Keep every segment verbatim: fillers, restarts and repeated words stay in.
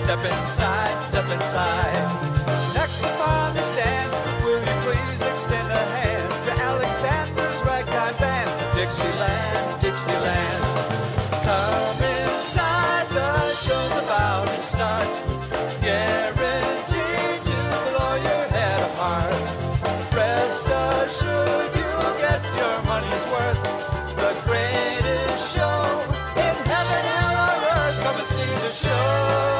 Step inside, step inside. Next upon the stand, will you please extend a hand to Alexander's Ragtime Band? Dixieland, Dixieland. Come inside, the show's about to start. Guaranteed to blow your head apart. Rest assured you'll get your money's worth. The greatest show in heaven, hell, or earth. Come and see the show.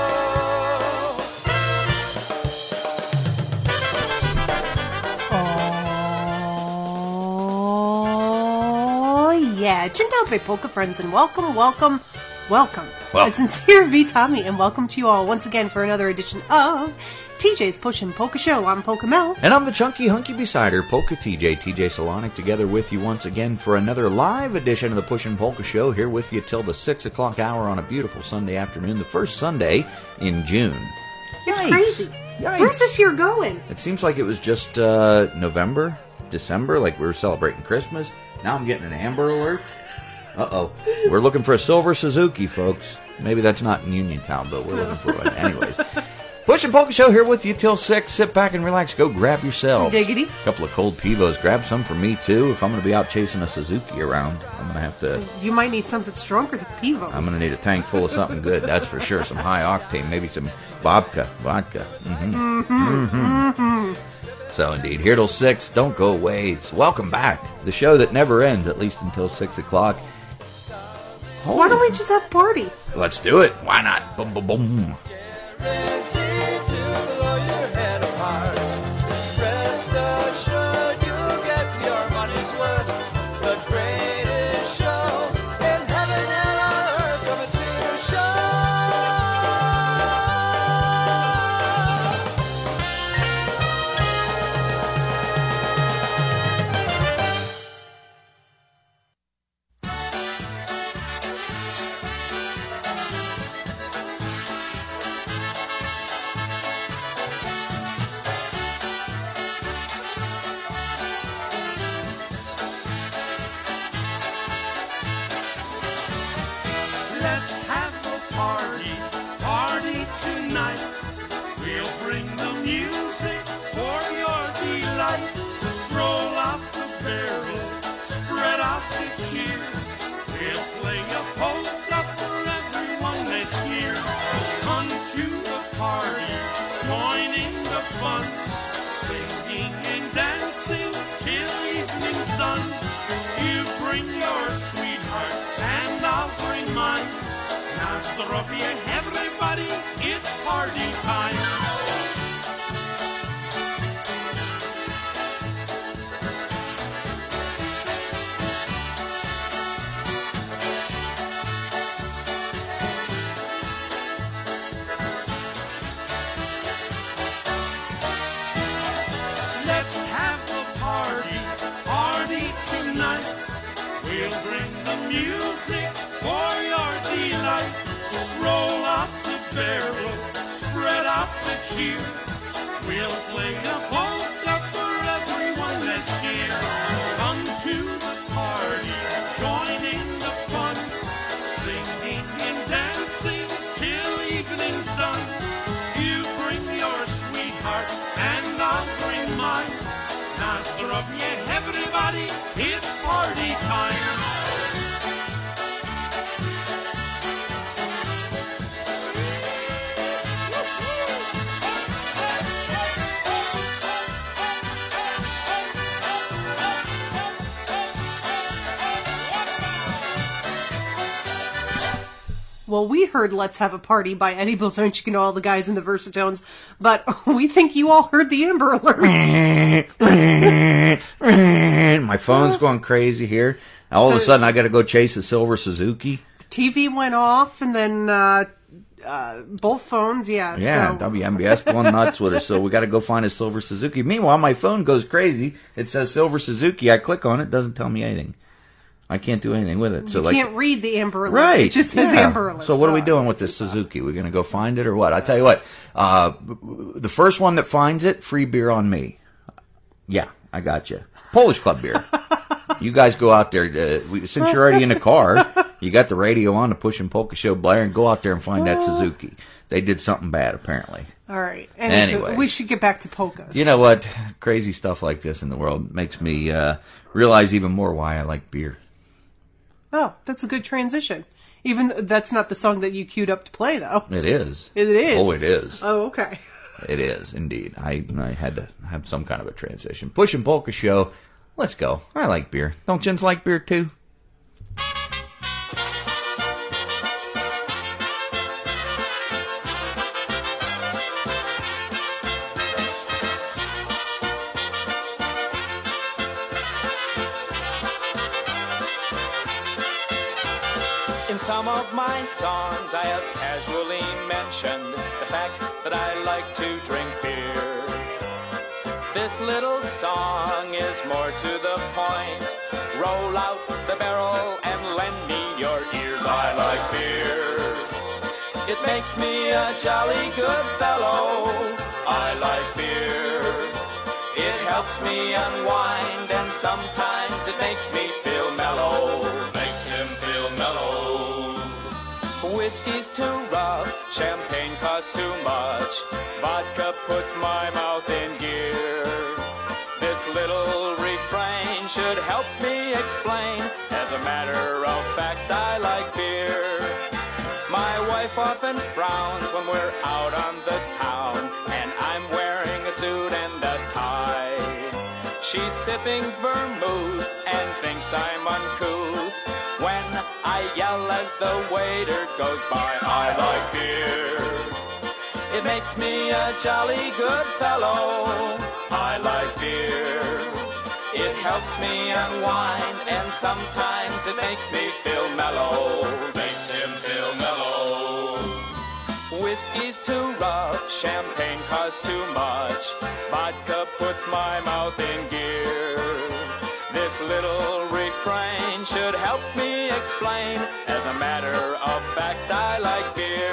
Yeah, Dzień dobry, polka friends, and welcome, welcome, welcome. Well. A sincere V Tommy, and welcome to you all once again for another edition of T J's Pushin' Polka Show. I'm Polka Mel. And I'm the chunky, hunky besider, Polka T J, T J Solonic, together with you once again for another live edition of the Pushin' Polka Show, here with you till the six o'clock hour on a beautiful Sunday afternoon, the first Sunday in June. It's Yikes. crazy. Yikes. Where's this year going? It seems like it was just uh, November, December, like we were celebrating Christmas. Now I'm getting an Amber Alert. Uh-oh. We're looking for a silver Suzuki, folks. Maybe that's not in Uniontown, but we're looking for one. Anyways. Pushin' Polka Show here with you till six. Sit back and relax. Go grab yourselves. Diggity. A couple of cold Pivos. Grab some for me, too. If I'm going to be out chasing a Suzuki around, I'm going to have to... You might need something stronger than Pivos. I'm going to need a tank full of something good, that's for sure. Some high octane, maybe some vodka. Vodka. Mm-hmm. Mm-hmm. Mm-hmm. So, indeed, here till six. Don't go away. It's welcome back. The show that never ends, at least until six o'clock. Why don't we just have a party? Let's do it. Why not? Boom, boom, boom. Guaranteed to blow your head apart. Rest assured you'll get your money's worth. The greatest show in heaven, hell, or earth. Come and see the show. Let's have a party, party tonight. We'll bring the music for your delight. Roll out the barrel, spread out the cheer. We'll play a polka for everyone that's here. Come to the party, join in the fun. Singing and dancing till evening's done. You bring your sweetheart and I'll bring mine. Na zdrowie, everybody, it's party time. Let's have a party, party tonight. We'll bring the music for your delight. Roll out the barrel, spread out the cheer. We'll play a polka for everyone that's here. Come to the party, join in the fun. Singing and dancing till evening's done. You bring your sweetheart and I'll bring mine. Na zdrowie, everybody, it's party time. Well, we heard Let's Have a Party by Eddie Blazonczyk and all the guys in the Versatones, but we think you all heard the Amber Alert. My phone's going crazy here. All of a sudden, I got to go chase a silver Suzuki. T V went off, and then uh, uh, both phones, yeah. Yeah, so. W M B S going nuts with us, so we got to go find a silver Suzuki. Meanwhile, my phone goes crazy. It says silver Suzuki. I click on it, doesn't tell me anything. I can't do anything with it. So you like, can't read the Amber Alert. right? It just says yeah. Amber Alert. So what are we Oh, doing with this Suzuki? We're going to go find it or what? I tell you what, uh, the first one that finds it, free beer on me. Yeah, I got you. Polish Club beer. You guys go out there. Uh, we, since you're already in the car, You got the radio on, the Push and Polka Show blaring. Go out there and find that Suzuki. They did something bad, apparently. All right. And Anyways. we should get back to polkas. You know what? Crazy stuff like this in the world makes me uh, realize even more why I like beer. Oh, that's a good transition. Even th- that's not the song that you queued up to play, though. It is. It is? Oh, it is. Oh, okay. It is, indeed. I, I had to have some kind of a transition. Push and Polka Show. Let's go. I like beer. Don't Jens like beer, too? In some of my songs I have casually mentioned the fact that I like to drink beer. This little song is more to the point. Roll out the barrel and lend me your ears. I like beer. It makes me a jolly good fellow. I like beer. It helps me unwind and sometimes it makes me feel mellow. Makes him feel mellow. Whiskey's too rough, champagne costs too much. Vodka puts my mouth in gear. This little refrain should help me explain. As a matter of fact, I like beer. My wife often frowns when we're out on the town and I'm wearing a suit and a tie. She's sipping vermouth and thinks I'm uncouth when I yell as the waiter goes by. I like beer. It makes me a jolly good fellow. I like beer. It helps me unwind and sometimes it makes me feel mellow. Makes him feel mellow. Whiskey's too rough, champagne costs too much. Vodka puts my mouth in gear. This little refrain should help me explain. As a matter of fact, I like beer.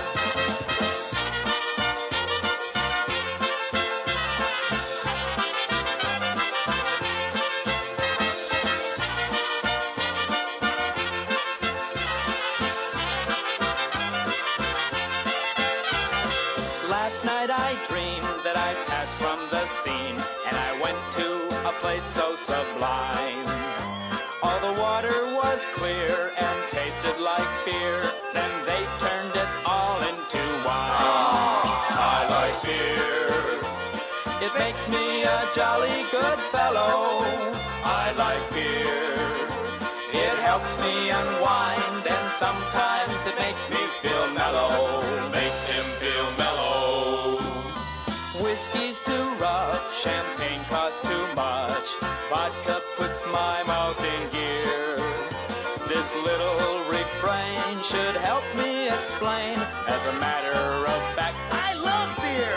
Last night I dreamed that I passed from the scene and I went to a place so sublime. All the water was clear and tasted like beer. Then they turned it all into wine. I like beer. It makes me a jolly good fellow. I like beer. It helps me unwind and sometimes it makes me feel mellow. Makes him feel mellow. Whiskey's too rough, champagne costs too much. Vodka puts my mouth in gear. This little refrain should help me explain. As a matter of fact, I love beer.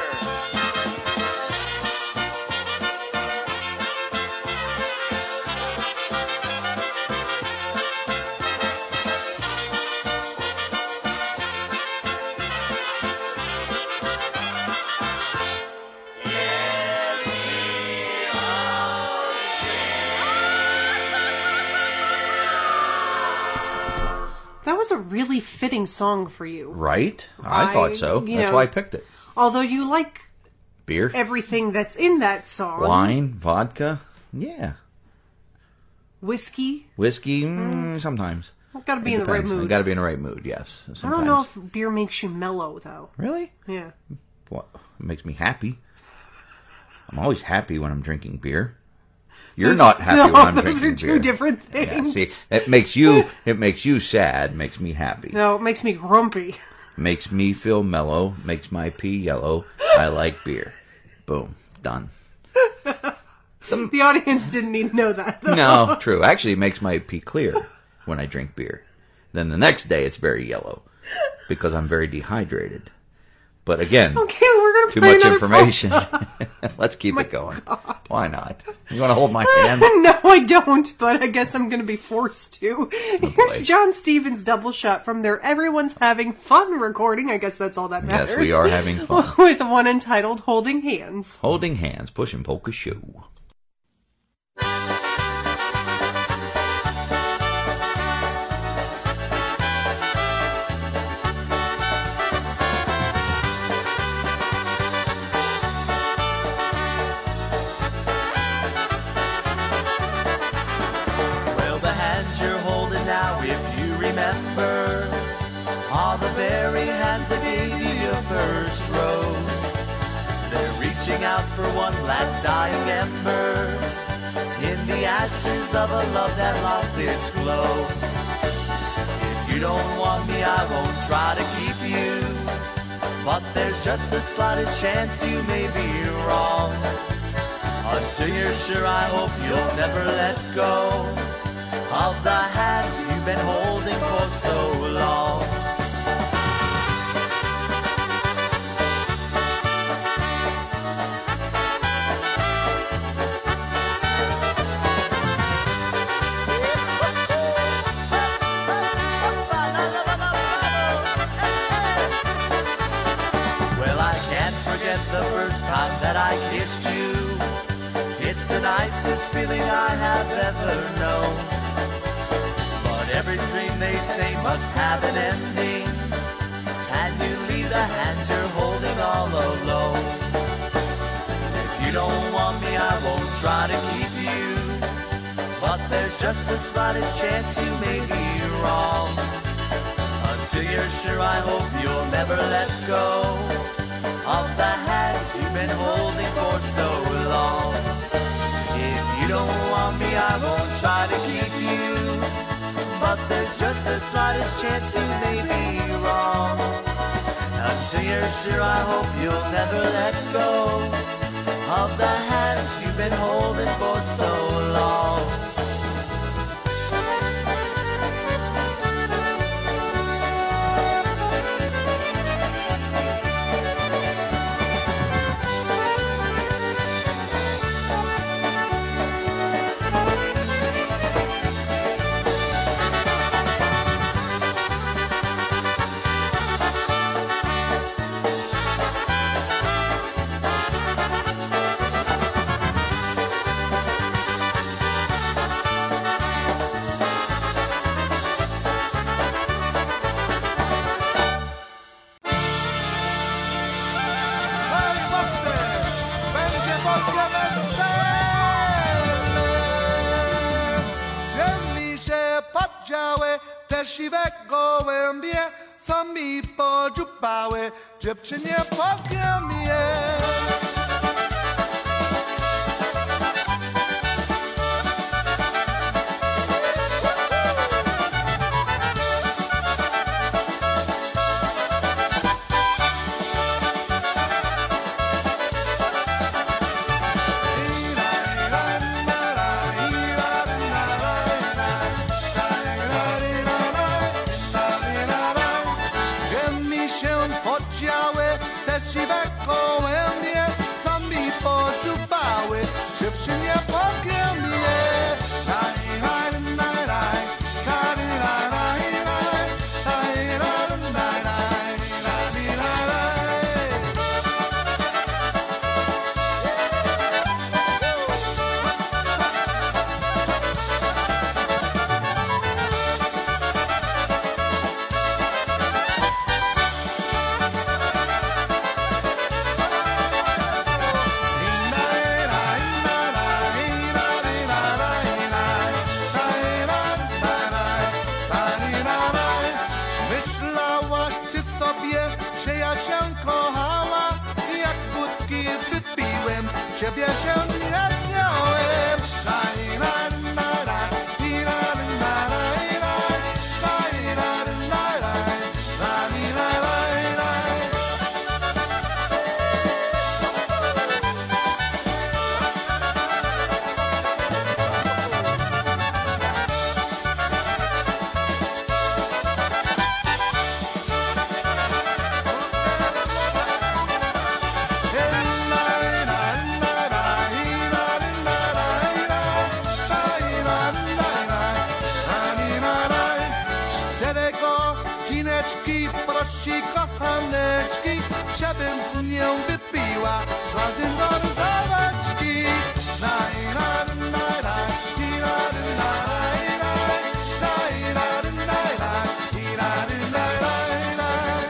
That was a really fitting song for you. Right? I, I- thought so. you That's know- why I picked it. Although you like Beer, everything that's in that song. wine, vodka. Yeah. Whiskey. Whiskey, mm, sometimes. Got to be in the right mood. Got to be in the right mood, yes. I Sometimes. don't know if beer makes you mellow, though. Really? Yeah. What? It makes me happy. I'm always happy when I'm drinking beer. You're not happy no, when I'm those drinking are two beer. different Yeah, things. see, it makes you it makes you sad, makes me happy. No, it makes me grumpy. Makes me feel mellow, makes my pee yellow. I like beer. Boom. Done. The audience didn't need to know that, though. No, true. Actually, it makes my pee clear when I drink beer. Then the next day it's very yellow because I'm very dehydrated. But again, Okay, we're going to too play much another information. Let's keep it going. Why not? You want to hold my hand? No, I don't, but I guess I'm going to be forced to. boy. Here's John Stevens' double shot from their Everyone's Having Fun recording. I guess that's all that matters. Yes, we are having fun. With one entitled Holding Hands. Holding hands, pushing polka show. remember all the very hands that gave you your first rose. They're reaching out for one last dying ember in the ashes of a love that lost its glow. If you don't want me, I won't try to keep you, but there's just the slightest chance you may be wrong. Until you're sure, I hope you'll never let go of the hands you've been holding for so long. Well, I can't forget the first time that I kissed you. It's the nicest feeling I have ever known. But every dream they say must have an ending, and you leave the hands you're holding all alone. If you don't want me, I won't try to keep you, but there's just the slightest chance you may be wrong. Until you're sure, I hope you'll never let go of the hands you've been holding for so long. If you don't want me, I won't try to keep you, but there's just the slightest chance you may be wrong. Until you're sure, I hope you'll never let go of the hands you've been holding for so long. Te siwe gołębie, co mi podziupały, dziewczynie powiem je. Te siwe gołębie, co mi podziupały, dziewczynie powiem je. Raj, raj, raj, raj, raj, raj, raj, raj, raj, raj, raj, raj, raj. Myślałaś ty sobie, że ja się kochała, jak wódki wypiłem, ciebie się nie śmiałem. Raj, raj, raj, raj, raj, raj, raj, raj, raj, raj, raj, raj, raj. Cztery godzineczki, prosi kochaneczki, żebym z nią wypiła razem do zabaweczki. Raj, raj, raj, raj, raj, raj, raj, raj, raj, raj, raj, raj, raj, raj.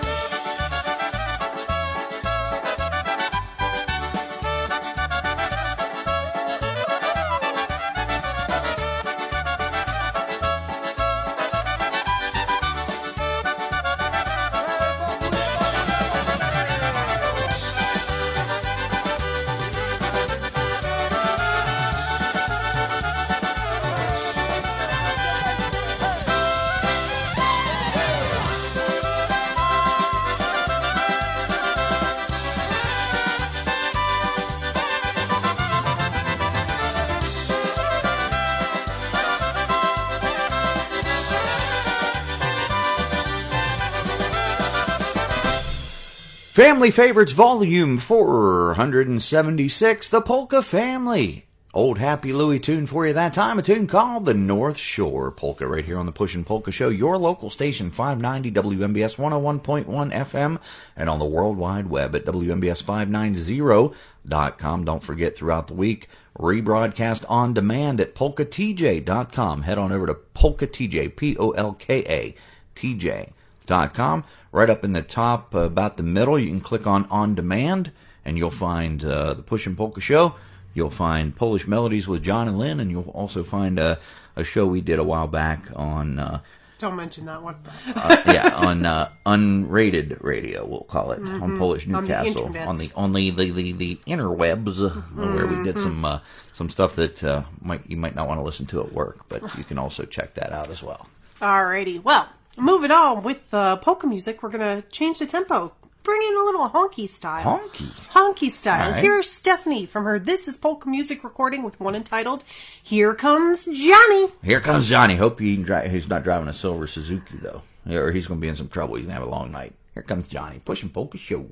Family Favorites Volume four seventy-six, The Polka Family. Old Happy Louie tune for you that time, a tune called The North Shore Polka, right here on the Pushin' Polka Show, your local station, five ninety W M B S one oh one point one F M, and on the World Wide Web at W M B S five ninety dot com. Don't forget, throughout the week, rebroadcast on demand at polka t j dot com. Head on over to polka t j, P O L K A T J dot com. Right up in the top, uh, about the middle, you can click on On Demand, and you'll find uh, the Pushin' Polka Show. You'll find Polish Melodies with John and Lynn, and you'll also find a, a show we did a while back on... Uh, Don't mention that one. uh, yeah, on uh, unrated radio, we'll call it, Mm-hmm. on Polish On the Newcastle, internets. on the on the the, the, the interwebs, uh, where we did some uh, some stuff that uh, might you might not want to listen to at work, but you can also check that out as well. Alrighty, well, moving on with uh, polka music, we're going to change the tempo. Bring in a little honky style. Honky? Honky style. All right. Here's Stephanie from her This Is Polka Music recording with one entitled, Here Comes Johnny. Here comes Johnny. Hope he can dri- he's not driving a silver Suzuki, though, or he's going to be in some trouble. He's going to have a long night. Here comes Johnny. Pushin' Polka Show.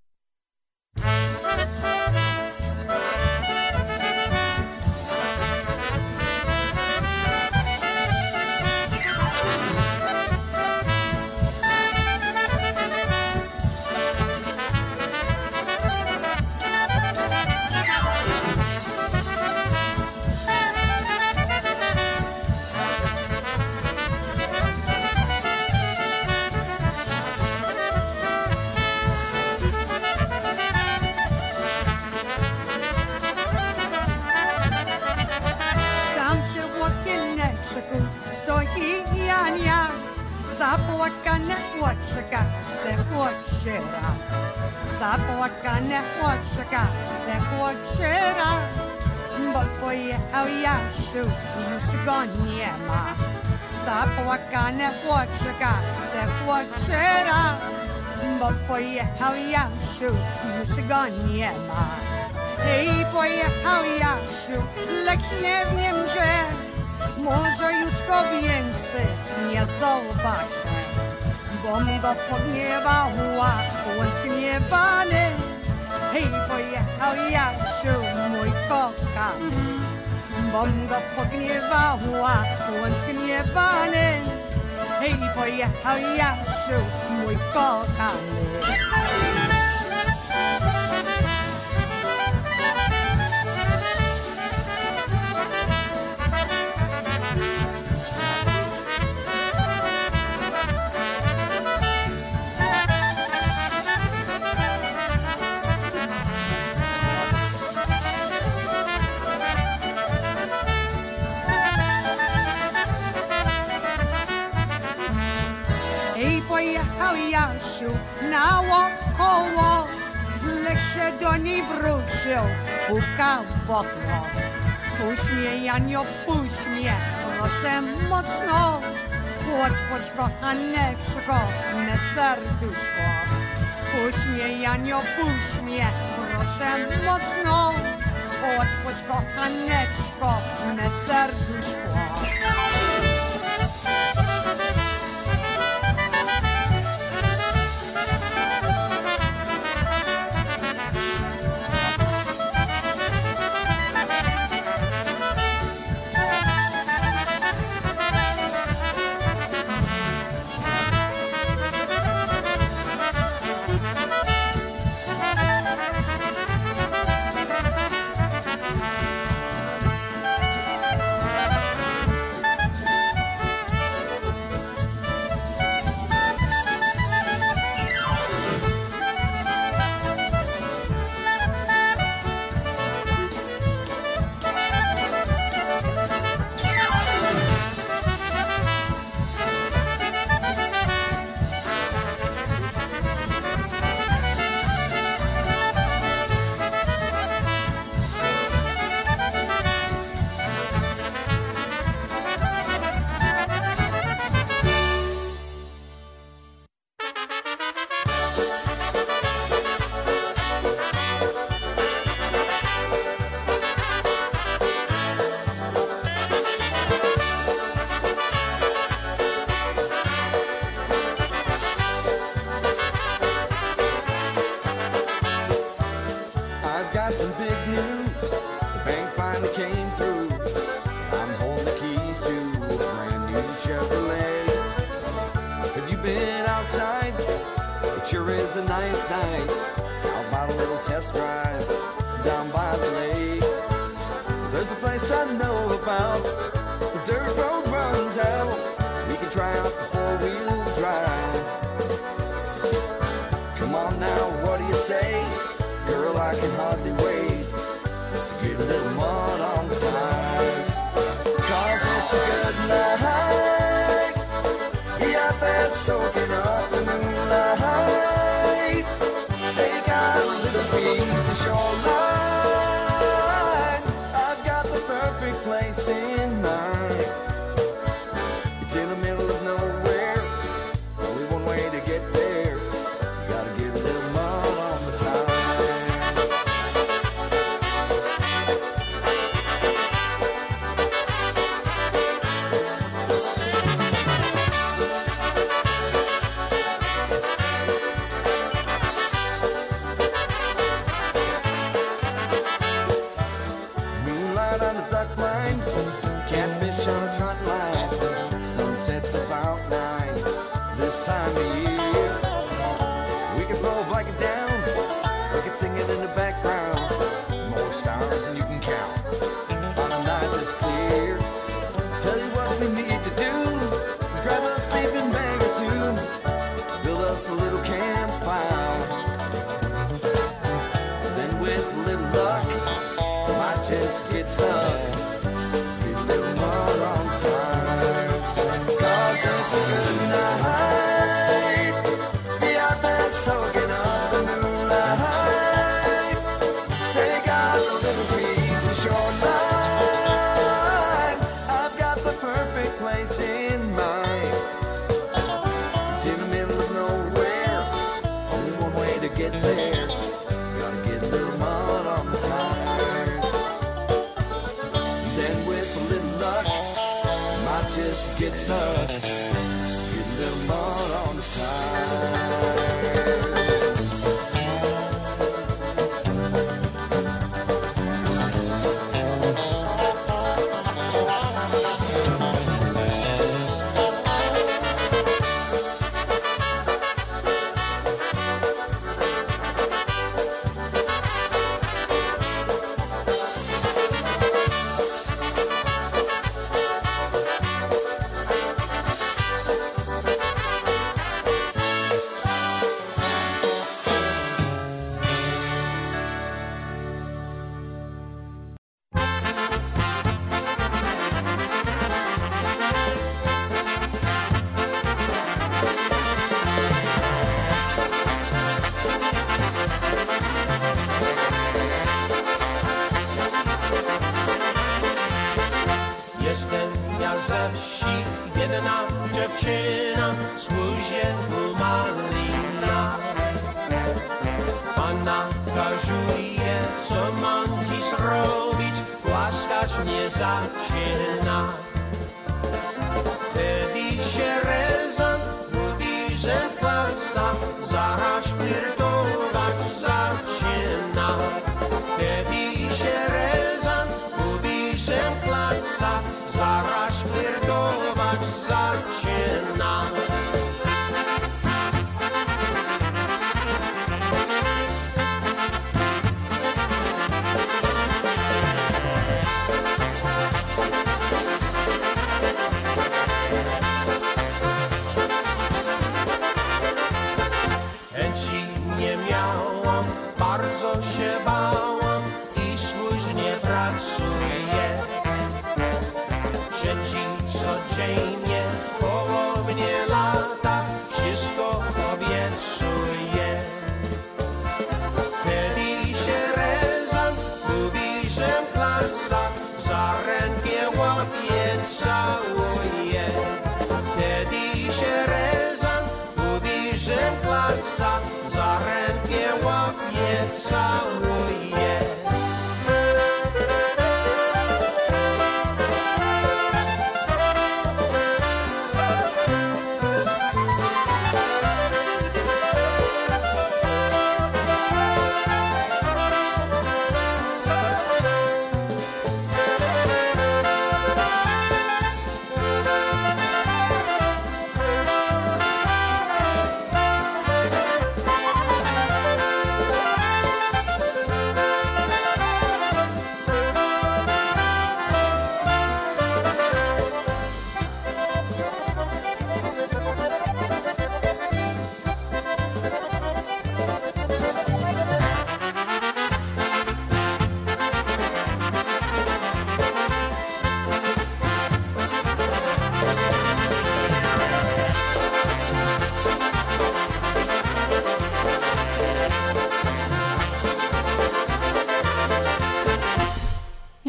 Tam się w łokieneczku stoi Jania, zapłakane oczka se ociera, zapłakane oczka se ociera, bo pojechał Jasiu, już go nie ma. Zapłakane oczka se ociera, bo pojechał Jasiu, już go nie ma. Hej, pojechał Jasiu, lecz nie wiem, że może już go więcej nie zobaczę, bom go pogniewała, on zgniewany. Hej, pojechał Jasiu, mój kochany, bom go pogniewała, on zgniewany. Hej, pojechał Jasiu, mój kochany. Ej, pojechał Jasiu na wokoło, lecz się do niej wrócił, pukał w okno. Puść mnie, Janio, puść mnie, proszę mocno, otwórz kochaneczko, me serduszko. Puść mnie, Janio, puść mnie, proszę mocno, otwórz kochaneczko, me serduszko. Have you been outside? It sure is a nice night. How about a little test drive down by the lake? There's a place I know about. The dirt road runs out. We can try out the four-wheel drive. Come on now, what do you say? Girl, I can hardly wait to get a little mud on the tires. 'Cause it's a good night. Be out there soaking up the moonlight. Stake out a little piece of shoreline. I've got the perfect place in mind. It's in the middle of nowhere. Only one way to get there. You gotta get a little mud on the tires. Moonlight on the duck line, catfish on the trot line. Sunset's about nine this time of year. We can throw a blanket down, we can sing it in the background. More stars than you can count on a night that's clear. Tell you what we need to do is grab a sleeping bag or two, build us a little campfire. Then with a little luck, might just get stuck. Get a little mud on the tires. 'Cause it's a good night. Be out there soaking up the moonlight. Stake out a little piece of shoreline. I've got the perfect place in mind. It's in the middle of nowhere. Only one way to get there. Gotta get a little mud on the tires. Then with a little luck, might just get stuck. Get a little mud on the tires.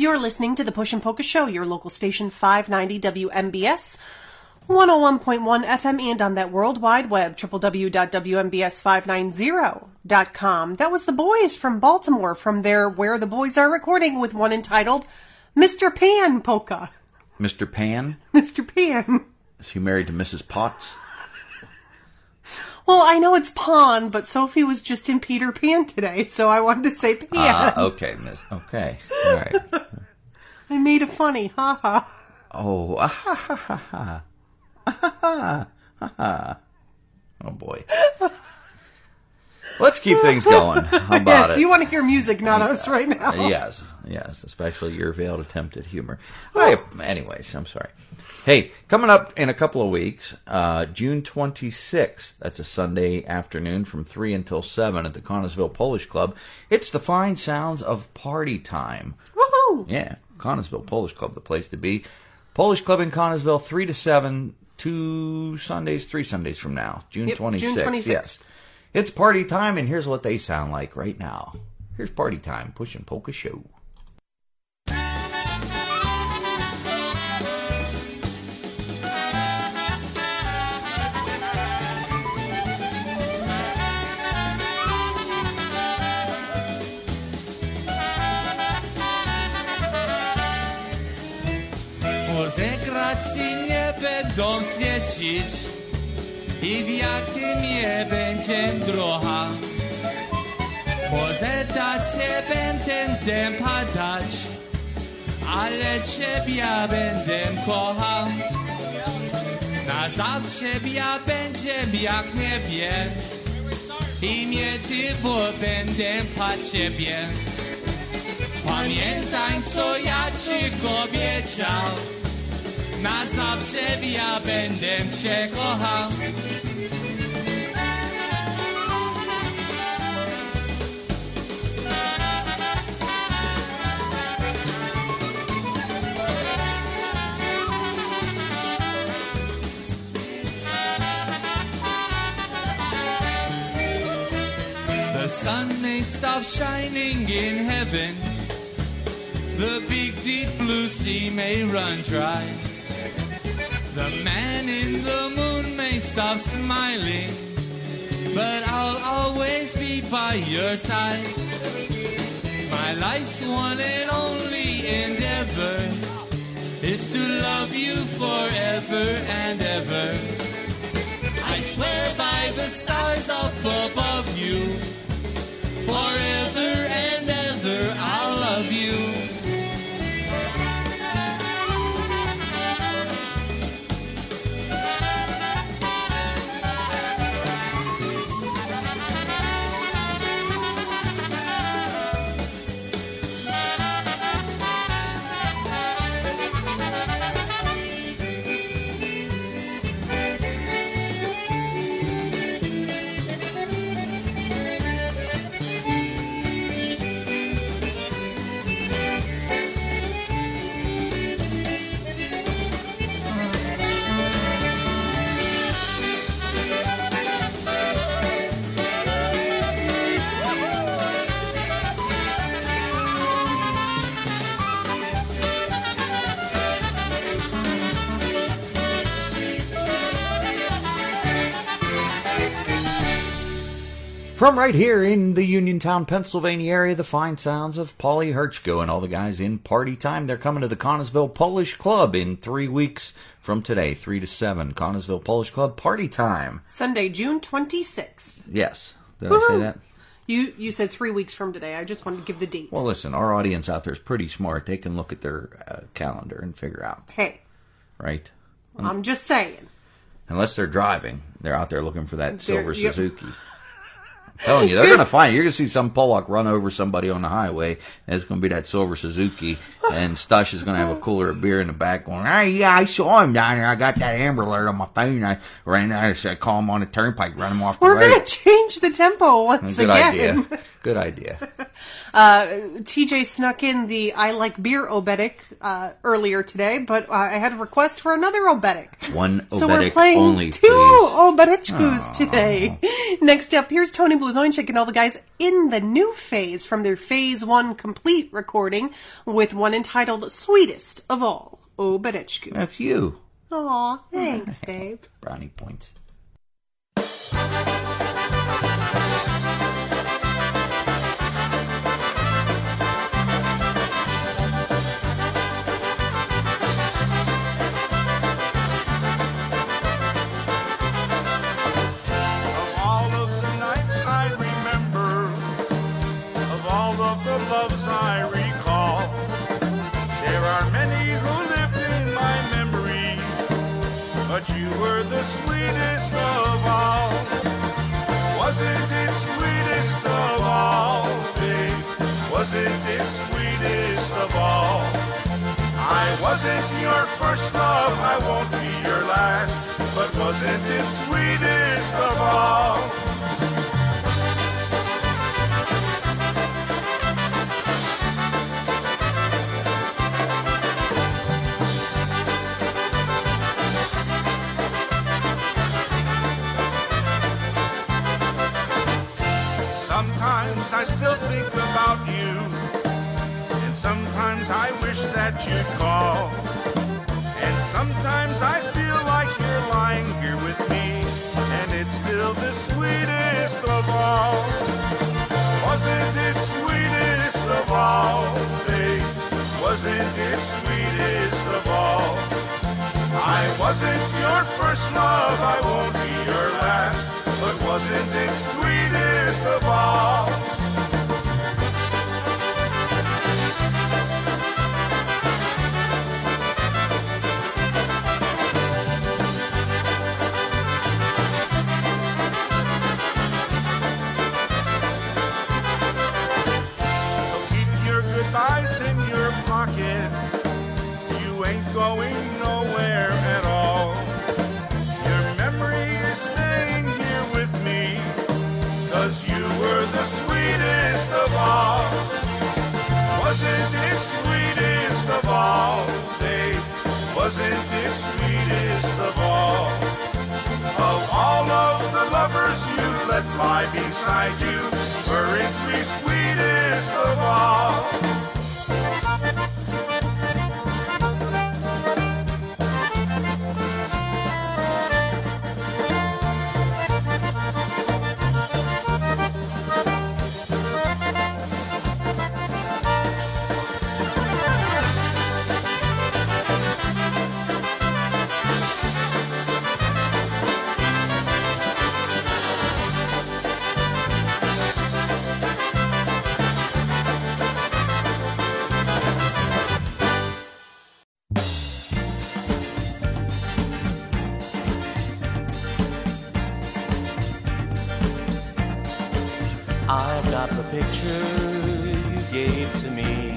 You're listening to the Push and Polka Show, your local station five ninety W M B S, one oh one point one F M, and on that World Wide Web, w w w dot w m b s five ninety dot com. That was the boys from Baltimore from their Where the Boys Are Recording with one entitled Mister Pan Polka. Mister Pan? Mister Pan. Is he married to Missus Potts? Well, I know it's Pawn, but Sophie was just in Peter Pan today, so I wanted to say Pan. Ah, uh, okay, Miss. Okay, all right. I made it funny, ha ha. Oh, ah, ha ha ha ha. Ah, ha ha ha. Oh boy. Let's keep things going. How about yes, it? Yes, you want to hear music, not us right now. Yes, yes, especially your veiled attempt at humor. I, anyways, I'm sorry. Hey, coming up in a couple of weeks, uh, June twenty-sixth, that's a Sunday afternoon from three until seven at the Connellsville Polish Club. It's the fine sounds of party time. Woohoo! Yeah, Connellsville Polish Club, the place to be. Polish Club in Connellsville, three to seven, two Sundays, three Sundays from now, June yep, twenty-sixth. June twenty-sixth. Yes. It's party time, and here's what they sound like right now. Here's Party Time, Push and Polka Show. Zegracji nie będą świecić i w jakim je będzie droga. Może da cię będę padać, ale ciebie będę kochał. Na zawsze ja będę jak niebie i mnie ty, bo będę po ciebie. Pamiętaj, co ja ci powiedział. Na zawsze ja będę cię kochał. The sun may stop shining in heaven. The big deep blue sea may run dry. The man in the moon may stop smiling, but I'll always be by your side. My life's one and only endeavor is to love you forever and ever. I swear by the stars up above you, forever and ever I'll love you. From right here in the Uniontown, Pennsylvania area, the fine sounds of Paulie Herchko and all the guys in Party Time. They're coming to the Connellsville Polish Club in three weeks from today, three to seven. Connellsville Polish Club, Party Time. Sunday, June twenty-sixth. Yes. Did Woo-hoo. I say that? You you said three weeks from today. I just wanted to give the date. Well, listen, our audience out there is pretty smart. They can look at their uh, calendar and figure out. Hey. Right? I'm just saying. Unless they're driving. They're out there looking for that They're- silver yep. Suzuki. I'm telling you, they're going to find it. You're going to see some Pollock run over somebody on the highway, and it's going to be that silver Suzuki, and Stush is going to have a cooler of beer in the back going, hey, yeah, I saw him down there. I got that Amber Alert on my phone. I ran out, I call him on the turnpike, run him off the We're road. going to change the tempo once Good again. idea. Good idea. Uh, T J snuck in the I Like Beer Obedic uh, earlier today, but uh, I had a request for another Obedic. One Obedic so we're playing only, two please. Obedichkus today. Next up, here's Tony Blazonczyk and all the guys in the new phase from their Phase one complete recording with one entitled Sweetest of All, Obedichku. That's you. Aw, thanks, babe. Brownie points. Loves I recall. There are many who lived in my memory, but you were the sweetest of all. Wasn't it sweetest of all, babe? Wasn't it sweetest of all? I wasn't your first love, I won't be your last, but wasn't it sweetest of all? Sometimes I still think about you, and sometimes I wish that you'd call, and sometimes I feel like you're lying here with me, and it's still the sweetest of all. Wasn't it sweetest of all, babe? Wasn't it sweetest of all? I wasn't your first love, I won't be your last, but wasn't it sweetest of all? So keep your goodbyes in your pocket. You ain't going nowhere at all. Your memory is staying here with me, 'cause you were the sweetest of all. Wasn't it sweetest of all, babe? Wasn't it sweetest of all? Of all of the lovers you let lie beside you, weren't we sweetest of all? I've got the picture you gave to me,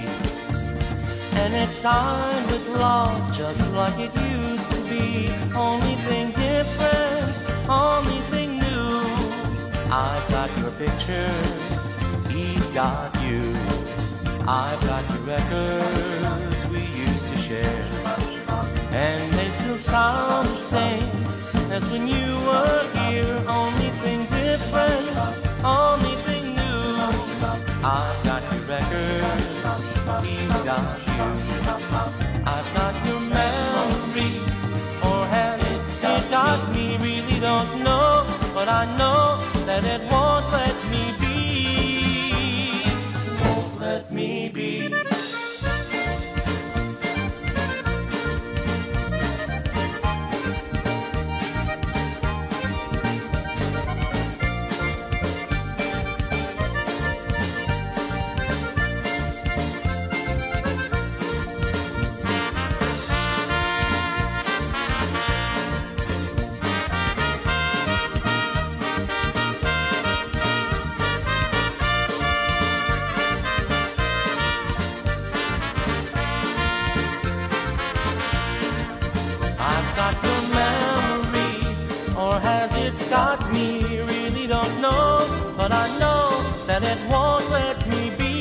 and it's signed with love just like it used to be. Only thing different, only thing new. I've got your picture, he's got you. I've got your records we used to share, and they still sound the same as when you were here. Only thing different, only thing new. I've got your records, he's got you. I've got your memory, or has it, it got me? Really don't know, but I know that it won't let me be. Won't let me be. Got me, really don't know, but I know that it won't let me be.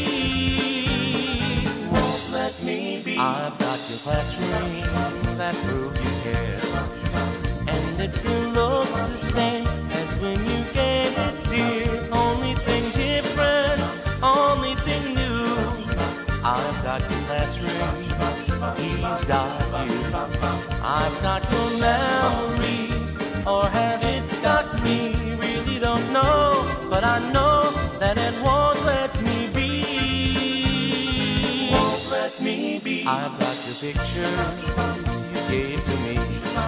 I've got your class ring that prove you care, and it still looks the same as when you gave it, dear. Only thing different, only thing new. I've got your class ring, he's got you. I've got your memory, or has it got me? Really don't know, but I know that it won't let me be. Won't let me be. I've got your picture you gave to me,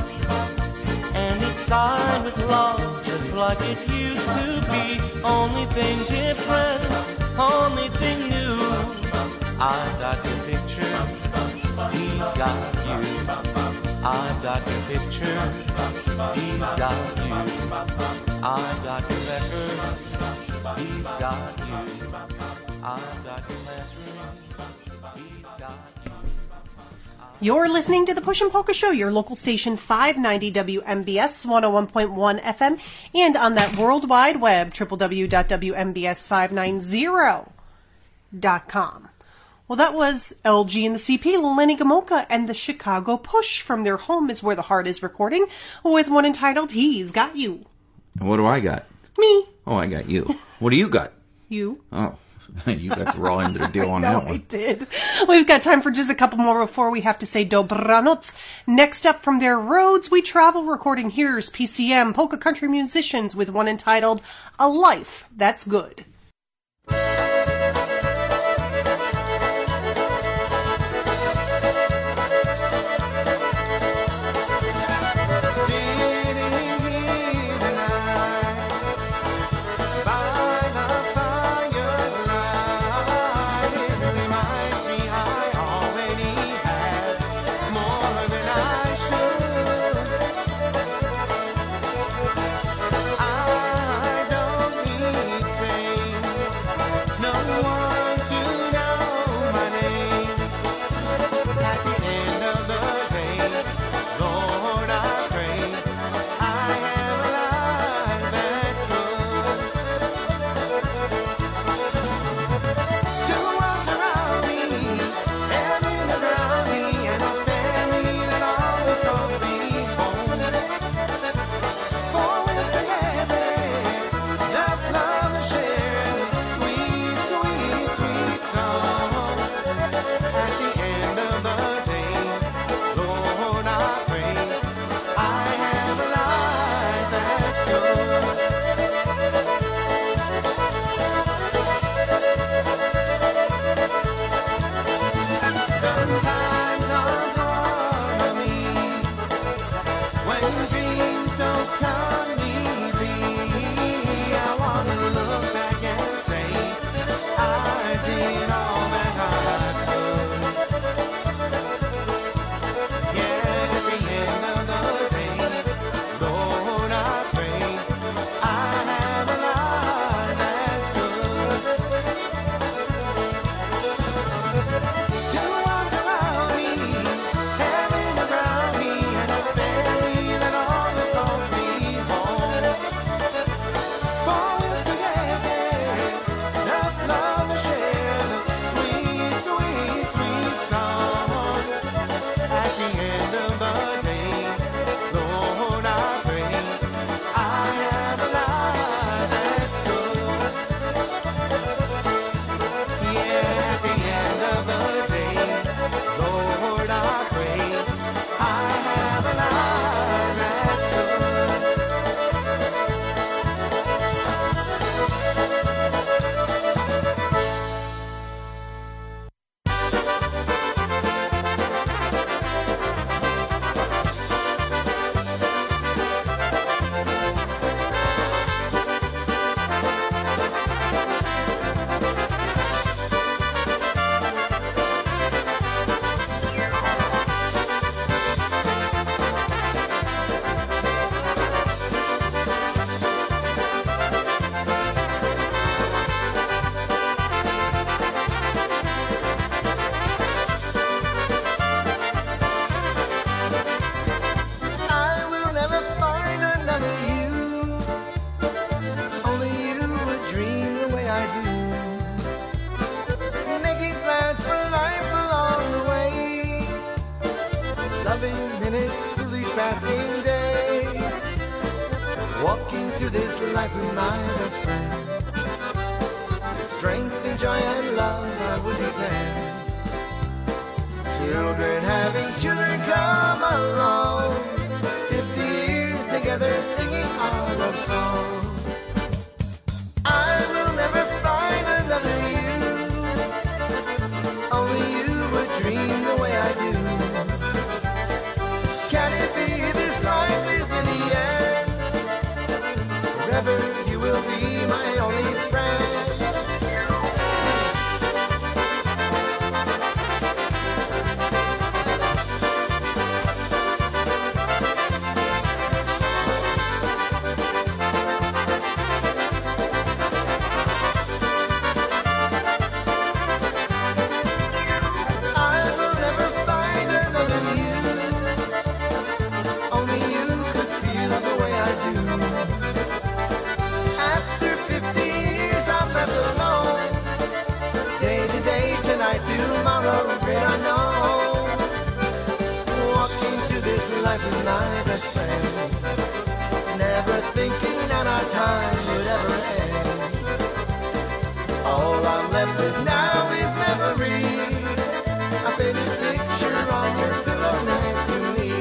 and it's signed with love just like it used to be. Only thing different, only thing new. I've got your picture, he's got you. I've got your picture, he's got you. I've got your record, he's got you. I've got your last ring, he's got you. You're listening to the Push and Polka Show, your local station, five ninety W M B S, one oh one point one F M, and on that World Wide Web, w w w dot w m b s five ninety dot com. Well, that was L G and the C P, Lenny Gomulka, and the Chicago Push from their Home is Where the Heart Is recording, with one entitled, He's Got You. And what do I got? Me. Oh, I got you. What do you got? You. Oh, you got the raw end of the deal on I know, that one. I did. We've got time for just a couple more before we have to say dobranoc. Next up from their Roads We Travel recording, here's P C M, Polka Country Musicians, with one entitled, A Life That's Good. I don't need fame. passing day. Walking through this life with my best friend. Strength and joy and love I would declare. Children having children come along. Fifty years together singing our love song. I will never find another you. Only you would dream the way I do. Can it be this life is in the end? Forever you will be my only friend. With my best friend, never thinking that our time would ever end. All I'm left with now is memories, a faded picture on your pillow next to me.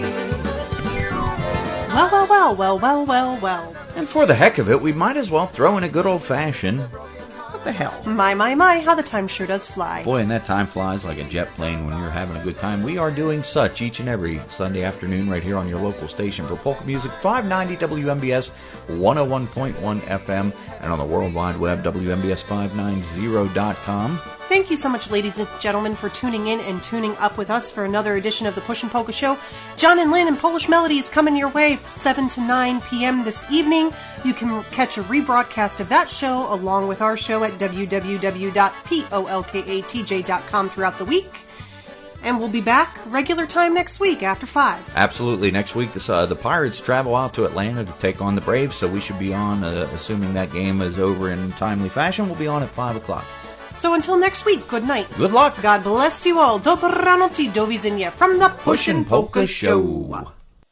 Well, well, well, well, well, well, well. And for the heck of it, we might as well throw in a good old-fashioned... What the hell? My, my, my, how the time sure does fly. Boy, and that time flies like a jet plane when you're having a good time. We are doing such each and every Sunday afternoon right here on your local station for polka music, five ninety W M B S, one oh one point one F M, and on the World Wide Web, W M B S five ninety dot com. Thank you so much, ladies and gentlemen, for tuning in and tuning up with us for another edition of the Push and Polka Show. John and Lynn and Polish Melodies coming your way seven to nine p.m. this evening. You can catch a rebroadcast of that show along with our show at w w w dot polkatj dot com throughout the week. And we'll be back regular time next week after five. Absolutely. Next week, the, uh, the Pirates travel out to Atlanta to take on the Braves, so we should be on, uh, assuming that game is over in timely fashion, we'll be on at five o'clock. So until next week, good night. Good luck. God bless you all. Dobranoc, do widzenia from the Push and Polka Show.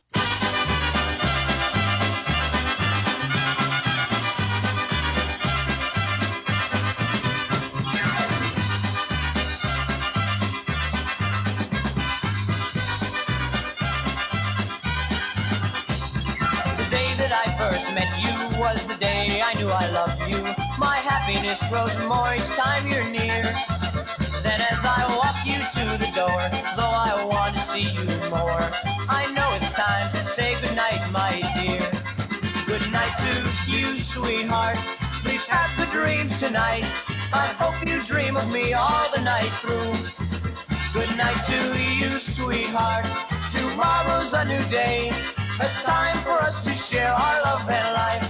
Was the day I knew I loved you. My happiness grows more each time you're near. Then as I walk you to the door, though I want to see you more, I know it's time to say goodnight, my dear. Good night to you, sweetheart. Please have good dreams tonight. I hope you dream of me all the night through. Good night to you, sweetheart. Tomorrow's a new day, a time for us to share our love and life.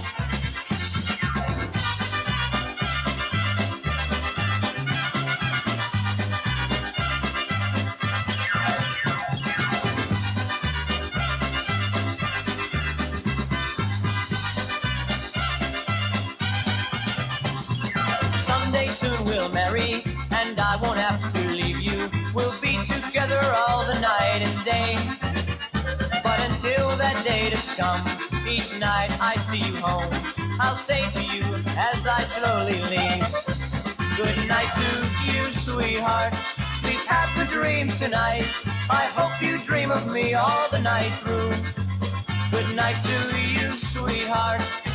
Marry, and I won't have to leave you. We'll be together all the night and day. But until that day to come, each night I see you home, I'll say to you as I slowly leave, good night to you, sweetheart. Please have good dreams tonight. I hope you dream of me all the night through. Good night to you, sweetheart.